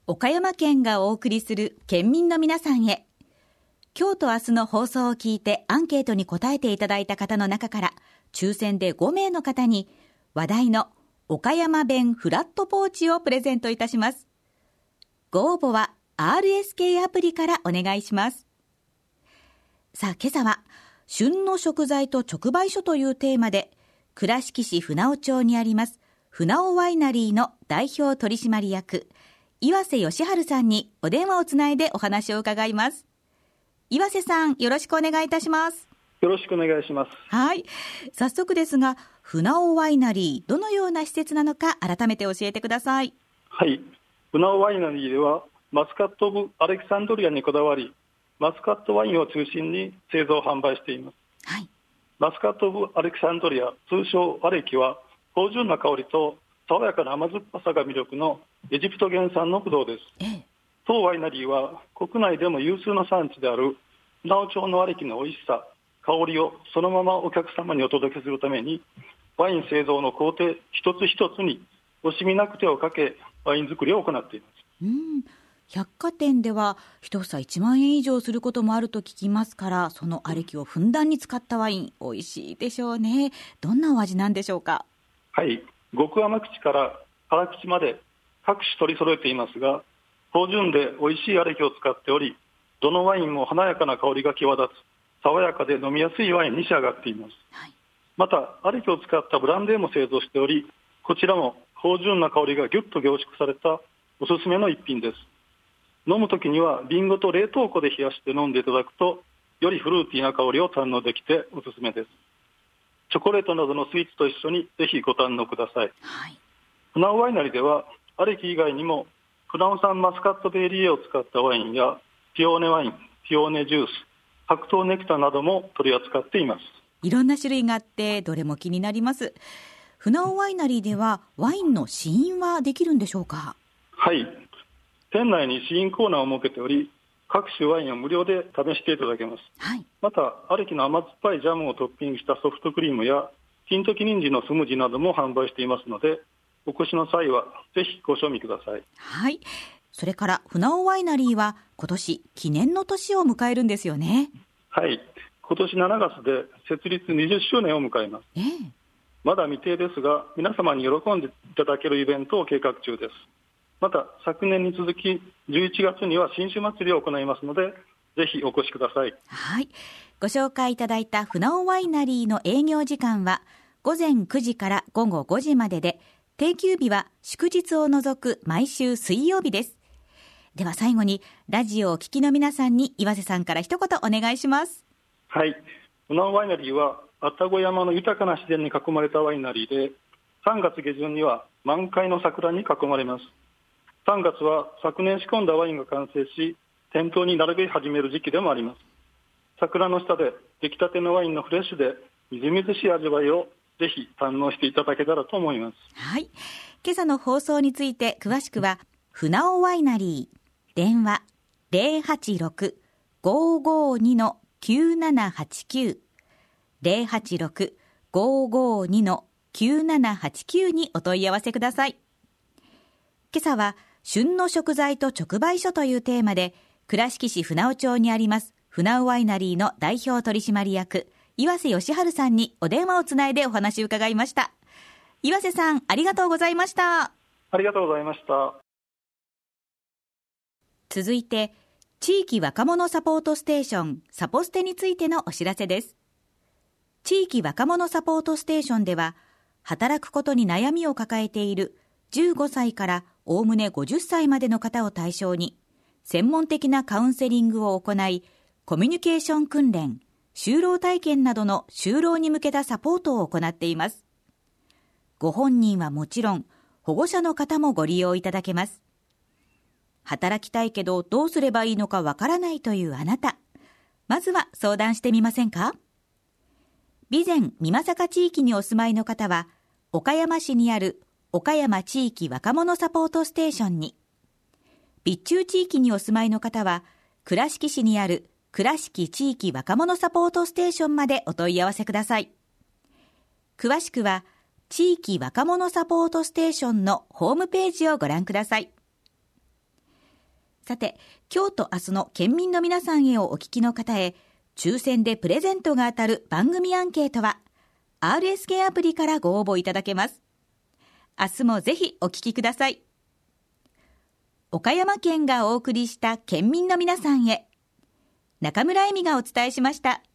岡山県がお送りする県民の皆さんへ。今日と明日の放送を聞いてアンケートに答えていただいた方の中から抽選で5名の方に話題の岡山弁フラットポーチをプレゼントいたします。ご応募は RSK アプリからお願いします。さあ、今朝は旬の食材と直売所というテーマで倉敷市船尾町にあります船尾ワイナリーの代表取締役岩瀬義治さんにお電話をつないでお話を伺います。岩瀬さん、よろしくお願いいたします。 よろしくお願いします。 はい、早速ですが船尾ワイナリー、どのような施設なのか改めて教えてください。 はい、船尾ワイナリーではマスカット・オブ・アレキサンドリアにこだわり、マスカットワインを中心に製造販売しています。 はい、 マスカット・オブ・アレキサンドリア、通称アレキは芳醇な香りと爽やかな甘酸っぱさが魅力のエジプト原産のブドウです。当ワイナリーは国内でも有数の産地である船尾町のアレキの美味しさ、香りをそのままお客様にお届けするために、ワイン製造の工程一つ一つに惜しみなく手をかけワイン作りを行っています。 百貨店では一房1万円以上することもあると聞きますから、そのアレキをふんだんに使ったワイン、美味しいでしょうね。どんなお味なんでしょうか。 はい、極甘口から辛口まで各種取り揃えていますが、芳醇で美味しいアレキを使っており、どのワインも華やかな香りが際立つ爽やかで飲みやすいワインに仕上がっています。またアレキを使ったブランデーも製造しており、こちらも芳醇な香りがぎゅっと凝縮されたおすすめの一品です。飲むときにはリンゴと冷凍庫で冷やして飲んでいただくと、よりフルーティーな香りを堪能できておすすめです。チョコレートなどのスイーツと一緒にぜひご堪能ください。船尾ワイナリーではアレキ以外にも船尾産マスカットベリーを使ったワインやピオーネワイン、ピオーネジュース、白桃ネクタなども取り扱っています。 いろんな種類があってどれも気になります。船尾ワイナリーではワインの試飲はできるんでしょうか。 はい、店内に試飲コーナーを設けており、各種ワインを無料で試していただけます。またアレキの甘酸っぱいジャムをトッピングしたソフトクリームや金時人参のスムージーなども販売していますので、お越しの際はぜひご賞味ください。 はい、それから船尾ワイナリーは今年記念の年を迎えるんですよね。 はい、今年7月で設立20周年を迎えます。まだ未定ですが、皆様に喜んでいただけるイベントを計画中です。また昨年に続き11月には新酒祭りを行いますので、ぜひお越しください。 はい、ご紹介いただいた船尾ワイナリーの営業時間は午前9時から午後5時までで、定休日は祝日を除く毎週水曜日です。では最後にラジオをお聞きの皆さんに岩瀬さんから一言お願いします。 はい、船尾ワイナリーは愛宕山の豊かな自然に囲まれたワイナリーで、3月下旬には満開の桜に囲まれます。3月は昨年仕込んだワインが完成し、店頭に並べ始める時期でもあります。桜の下で出来たてのワインのフレッシュでみずみずしい味わいをぜひ堪能していただけたらと思います。 はい、今朝の放送について詳しくは船尾ワイナリー、電話 086-552-9789 086-552-9789 にお問い合わせください。今朝は旬の食材と直売所というテーマで、倉敷市船尾町にあります船尾ワイナリーの代表取締役岩瀬義治さんにお電話をつないでお話を伺いました。岩瀬さん、ありがとうございました。 ありがとうございました。 続いて地域若者サポートステーションサポステについてのお知らせです。地域若者サポートステーションでは、働くことに悩みを抱えている15歳からおおむね50歳までの方を対象に専門的なカウンセリングを行い、コミュニケーション訓練、就労体験などの就労に向けたサポートを行っています。ご本人はもちろん保護者の方もご利用いただけます。働きたいけどどうすればいいのかわからないというあなた、まずは相談してみませんか。備前美作地域にお住まいの方は岡山市にある岡山地域若者サポートステーションに、備中地域にお住まいの方は倉敷市にある倉敷地域若者サポートステーションまでお問い合わせください。詳しくは地域若者サポートステーションのホームページをご覧ください。 さて、今日と明日の県民の皆さんへをお聞きの方へ、抽選でプレゼントが当たる番組アンケートは、RSK アプリからご応募いただけます。明日もぜひお聞きください。岡山県がお送りした県民の皆さんへ、中村恵美がお伝えしました。